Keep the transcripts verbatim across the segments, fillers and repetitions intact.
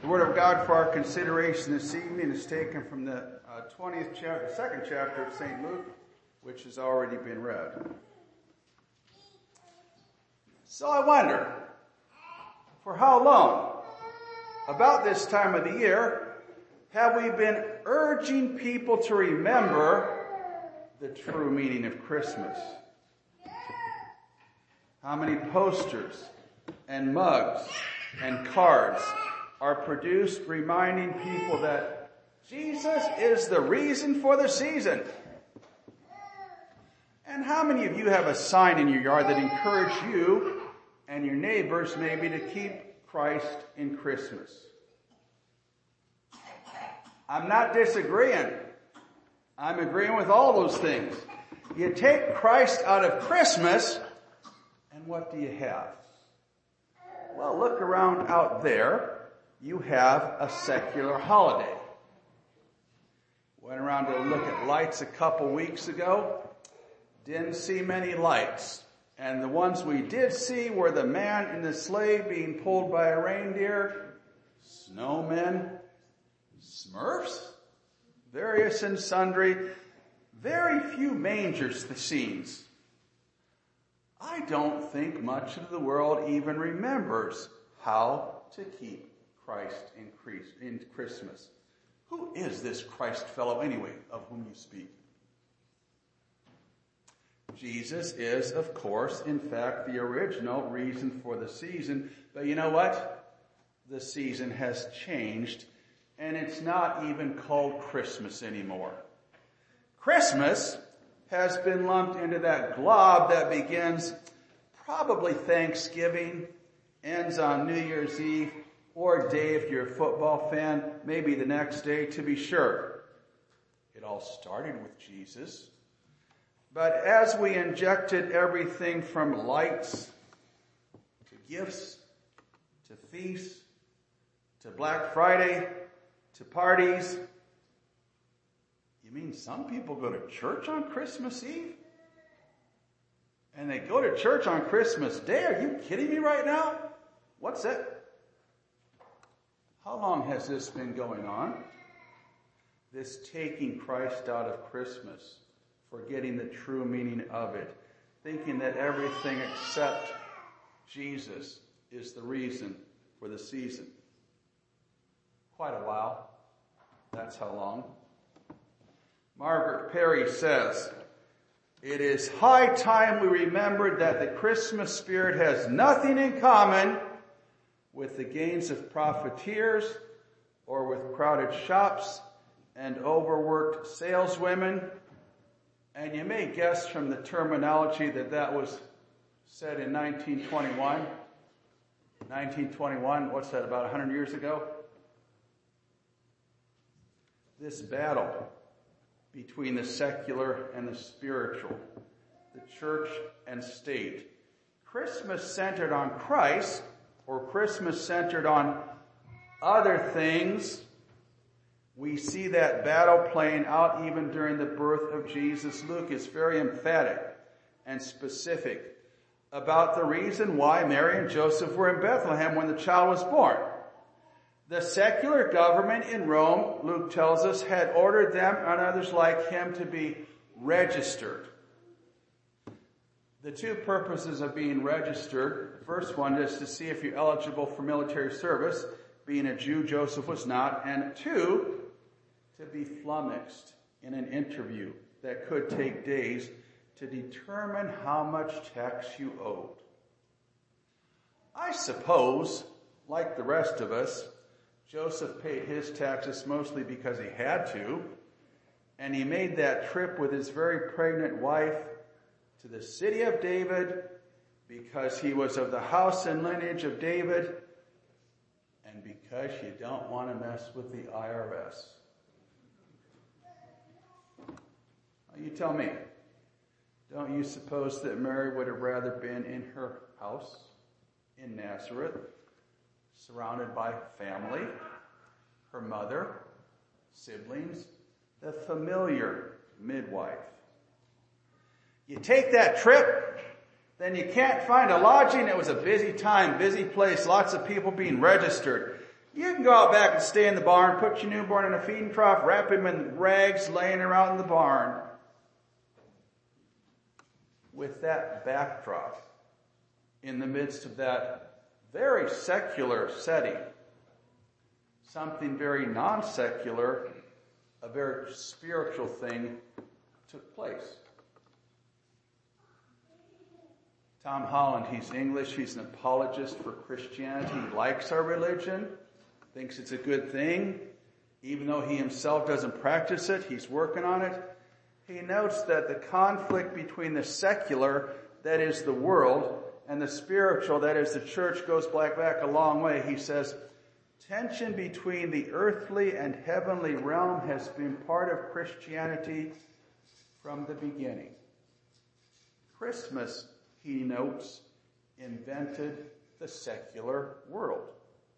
The Word of God for our consideration this evening is taken from the uh, twentieth chapter, second chapter of Saint Luke, which has already been read. So I wonder, for how long, about this time of the year, have we been urging people to remember the true meaning of Christmas? How many posters and mugs and cards are produced reminding people that Jesus is the reason for the season? And how many of you have a sign in your yard that encourage you and your neighbors maybe to keep Christ in Christmas? I'm not disagreeing. I'm agreeing with all those things. You take Christ out of Christmas, and what do you have? Well, look around out there. You have a secular holiday. Went around to look at lights a couple weeks ago. Didn't see many lights. And the ones we did see were the man in the sleigh being pulled by a reindeer, snowmen, Smurfs, various and sundry, very few mangers the scenes. I don't think much of the world even remembers how to keep Christ in Christmas. Who is this Christ fellow anyway, of whom you speak? Jesus is, of course, in fact, the original reason for the season. But you know what? The season has changed, and it's not even called Christmas anymore. Christmas has been lumped into that glob that begins probably Thanksgiving, ends on New Year's Eve, or day if you're a football fan, maybe the next day to be sure. It all started with Jesus. But as we injected everything from lights to gifts to feasts to Black Friday to parties, you mean some people go to church on Christmas Eve? And they go to church on Christmas Day? Are you kidding me right now? What's that? How long has this been going on? This taking Christ out of Christmas, forgetting the true meaning of it, thinking that everything except Jesus is the reason for the season. Quite a while. That's how long. Margaret Perry says, "It is high time we remembered that the Christmas spirit has nothing in common with the gains of profiteers or with crowded shops and overworked saleswomen." And you may guess from the terminology that that was said in nineteen twenty-one. nineteen twenty-one, what's that, about one hundred years ago? This battle between the secular and the spiritual, the church and state, Christmas centered on Christ, or Christmas centered on other things. We see that battle playing out even during the birth of Jesus. Luke is very emphatic and specific about the reason why Mary and Joseph were in Bethlehem when the child was born. The secular government in Rome, Luke tells us, had ordered them and others like him to be registered. The two purposes of being registered, the first one is to see if you're eligible for military service. Being a Jew, Joseph was not. And two, to be flummoxed in an interview that could take days to determine how much tax you owed. I suppose, like the rest of us, Joseph paid his taxes mostly because he had to, and he made that trip with his very pregnant wife to the city of David because he was of the house and lineage of David, and because you don't want to mess with the I R S. Now you tell me, don't you suppose that Mary would have rather been in her house in Nazareth, surrounded by family, her mother, siblings, the familiar midwife? You take that trip, then you can't find a lodging. It was a busy time, busy place, lots of people being registered. You can go out back and stay in the barn, put your newborn in a feeding trough, wrap him in rags, laying around in the barn. With that backdrop, in the midst of that very secular setting, something very non-secular, a very spiritual thing took place. Tom Holland, he's English, he's an apologist for Christianity. He likes our religion, thinks it's a good thing. Even though he himself doesn't practice it, he's working on it. He notes that the conflict between the secular, that is the world, and the spiritual, that is the church, goes back, back a long way. He says, tension between the earthly and heavenly realm has been part of Christianity from the beginning. Christmas, he notes, invented the secular world.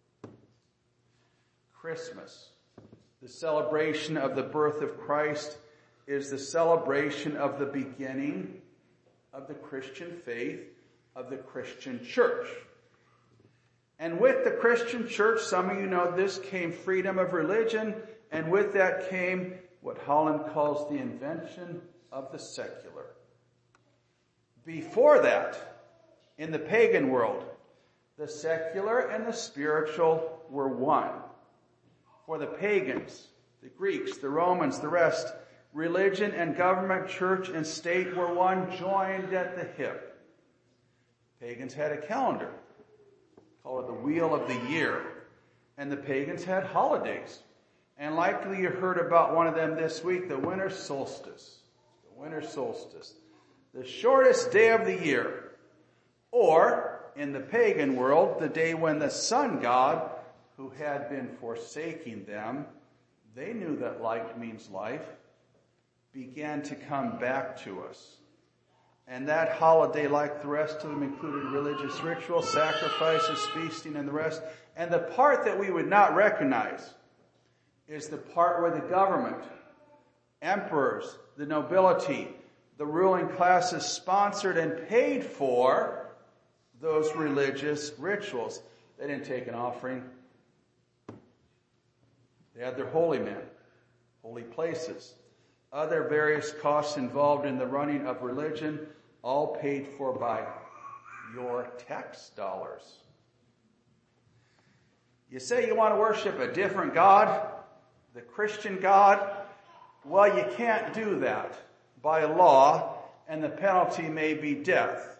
Christmas, the celebration of the birth of Christ, is the celebration of the beginning of the Christian faith, of the Christian church. And with the Christian church, some of you know this, came freedom of religion, and with that came what Holland calls the invention of the secular. Before that, in the pagan world, the secular and the spiritual were one. For the pagans, the Greeks, the Romans, the rest, religion and government, church and state were one, joined at the hip. Pagans had a calendar, called it the Wheel of the Year, and the pagans had holidays. And likely you heard about one of them this week, the winter solstice. The winter solstice. The shortest day of the year. Or, in the pagan world, the day when the sun god, who had been forsaking them, they knew that light means life, began to come back to us. And that holiday, like the rest of them, included religious rituals, sacrifices, feasting, and the rest. And the part that we would not recognize is the part where the government, emperors, the nobility, the ruling classes sponsored and paid for those religious rituals. They didn't take an offering. They had their holy men, holy places, other various costs involved in the running of religion, all paid for by your tax dollars. You say you want to worship a different God, the Christian God? Well, you can't do that by law, and the penalty may be death.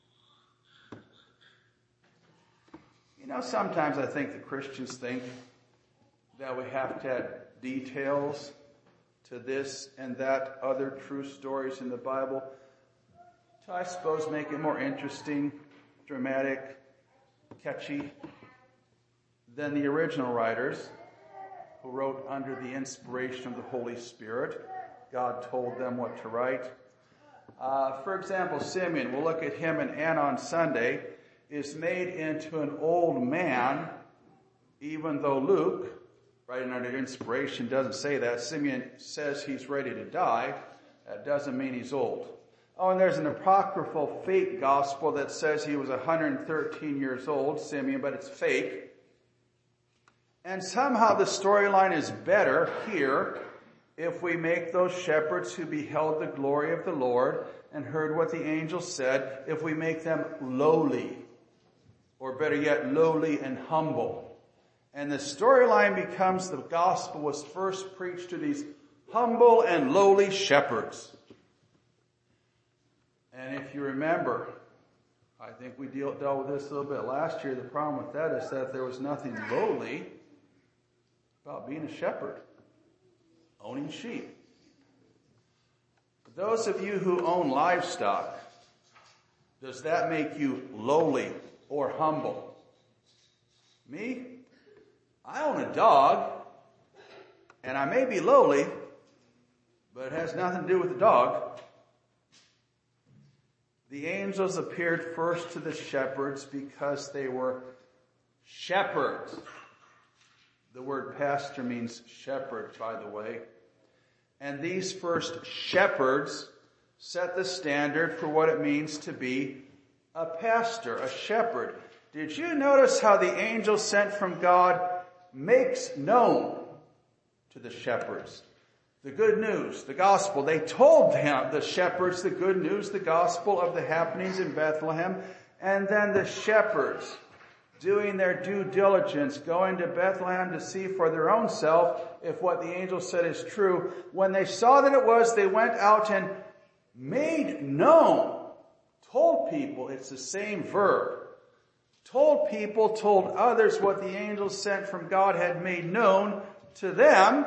You know, sometimes I think the Christians think that we have to add details to this and that, other true stories in the Bible, to, I suppose, make it more interesting, dramatic, catchy than the original writers who wrote under the inspiration of the Holy Spirit. God told them what to write. Uh, for example, Simeon, we'll look at him and Anna on Sunday, is made into an old man, even though Luke, writing under inspiration, doesn't say that. Simeon says he's ready to die. That doesn't mean he's old. Oh, and there's an apocryphal fake gospel that says he was one hundred thirteen years old, Simeon, but it's fake. And somehow the storyline is better here if we make those shepherds who beheld the glory of the Lord and heard what the angel said, if we make them lowly, or better yet, lowly and humble. And the storyline becomes the gospel was first preached to these humble and lowly shepherds. And if you remember, I think we deal, dealt with this a little bit last year. The problem with that is that there was nothing lowly about being a shepherd, owning sheep. For those of you who own livestock, does that make you lowly or humble? Me? I own a dog, and I may be lowly, but it has nothing to do with the dog. The angels appeared first to the shepherds because they were shepherds. The word pastor means shepherd, by the way. And these first shepherds set the standard for what it means to be a pastor, a shepherd. Did you notice how the angel sent from God makes known to the shepherds the good news, the gospel. They told them, the shepherds, the good news, the gospel of the happenings in Bethlehem. And then the shepherds, doing their due diligence, going to Bethlehem to see for their own self if what the angel said is true. When they saw that it was, they went out and made known, told people, it's the same verb, told people, told others what the angel sent from God had made known to them.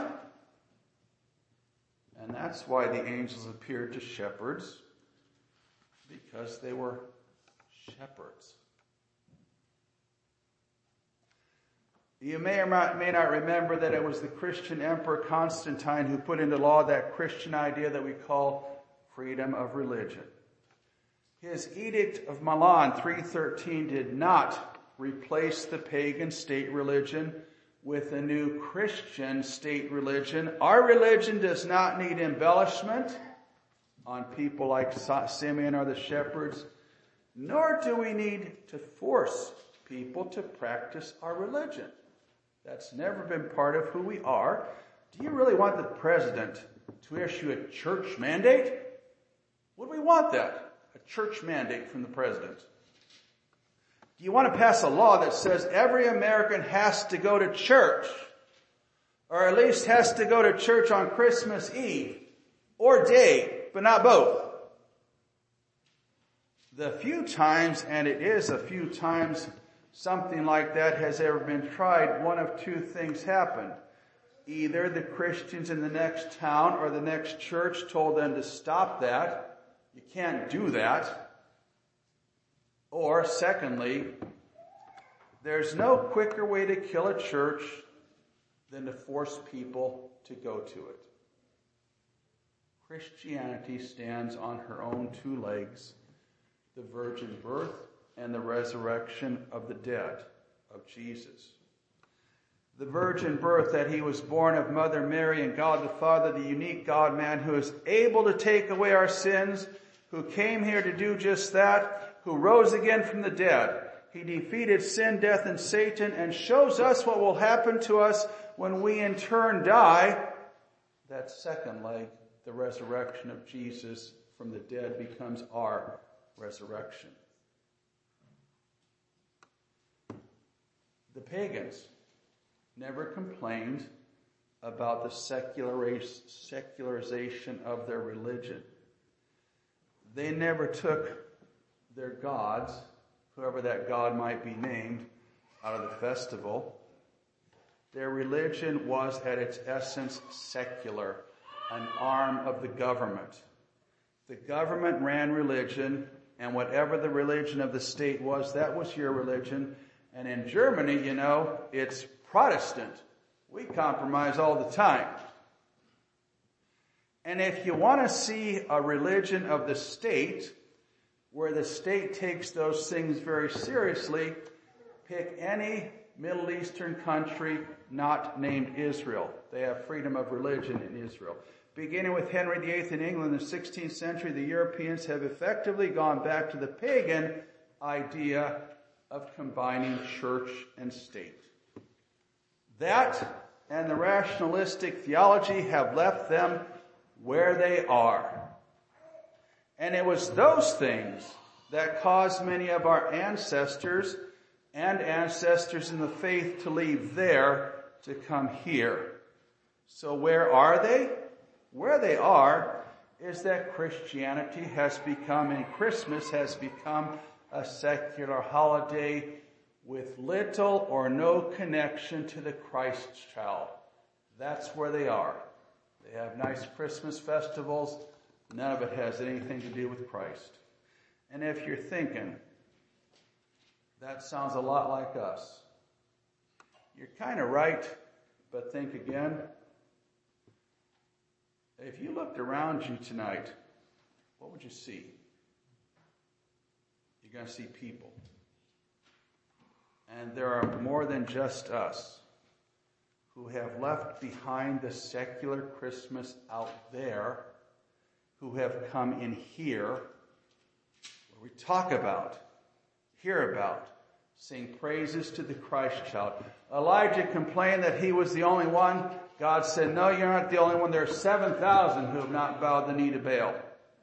And that's why the angels appeared to shepherds, because they were shepherds. You may or may not remember that it was the Christian Emperor Constantine who put into law that Christian idea that we call freedom of religion. His Edict of Milan three thirteen did not replace the pagan state religion with a new Christian state religion. Our religion does not need embellishment on people like Simeon or the shepherds, nor do we need to force people to practice our religion. That's never been part of who we are. Do you really want the president to issue a church mandate? Would we want that? A church mandate from the president? Do you want to pass a law that says every American has to go to church, or at least has to go to church on Christmas Eve or day, but not both? The few times, and it is a few times, something like that has ever been tried, one of two things happened. Either the Christians in the next town or the next church told them to stop that. You can't do that. Or secondly, there's no quicker way to kill a church than to force people to go to it. Christianity stands on her own two legs, the virgin birth and the resurrection of the dead, of Jesus. The virgin birth, that he was born of Mother Mary and God the Father, the unique God-man who is able to take away our sins, who came here to do just that, who rose again from the dead. He defeated sin, death, and Satan, and shows us what will happen to us when we in turn die. That second leg, the resurrection of Jesus from the dead, becomes our resurrection. The pagans never complained about the secularization of their religion. They never took their gods, whoever that god might be named, out of the festival. Their religion was at its essence secular, an arm of the government. The government ran religion, and whatever the religion of the state was, that was your religion. And in Germany, you know, it's Protestant. We compromise all the time. And if you want to see a religion of the state, where the state takes those things very seriously, pick any Middle Eastern country not named Israel. They have freedom of religion in Israel. Beginning with Henry the Eighth in England in the sixteenth century, the Europeans have effectively gone back to the pagan idea of combining church and state. That and the rationalistic theology have left them where they are. And it was those things that caused many of our ancestors and ancestors in the faith to leave there to come here. So where are they? Where they are is that Christianity has become, and Christmas has become, a secular holiday with little or no connection to the Christ child. That's where they are. They have nice Christmas festivals. None of it has anything to do with Christ. And if you're thinking, that sounds a lot like us, you're kind of right, but think again. If you looked around you tonight, what would you see? You're going to see people. And there are more than just us who have left behind the secular Christmas out there, who have come in here, where we talk about, hear about, Sing praises to the Christ child. Elijah complained that he was the only one. God said, no, you're not the only one. There are seven thousand who have not bowed the knee to Baal.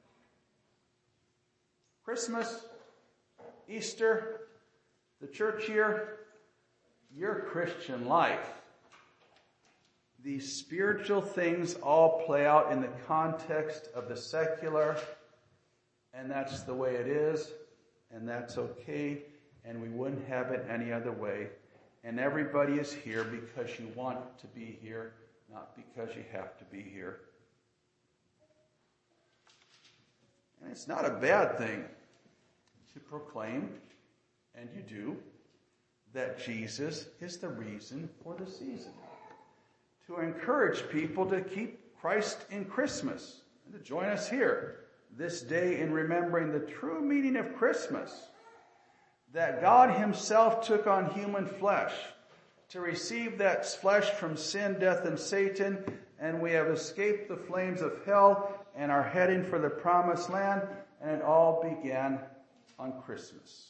Christmas, Easter, the church year, your Christian life. These spiritual things all play out in the context of the secular, and that's the way it is, and that's okay, and we wouldn't have it any other way. And everybody is here because you want to be here, not because you have to be here. And it's not a bad thing to proclaim, and you do, that Jesus is the reason for the season. To encourage people to keep Christ in Christmas and to join us here this day in remembering the true meaning of Christmas. That God himself took on human flesh to receive that flesh from sin, death, and Satan, and we have escaped the flames of hell and are heading for the promised land, and it all began on Christmas.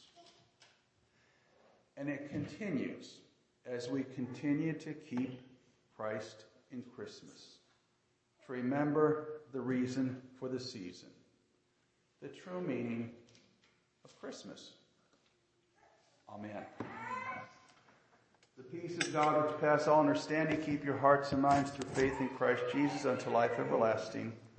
And it continues as we continue to keep Christ in Christmas, to remember the reason for the season, the true meaning of Christmas. Amen. The peace of God which passes all understanding, keep your hearts and minds through faith in Christ Jesus unto life everlasting.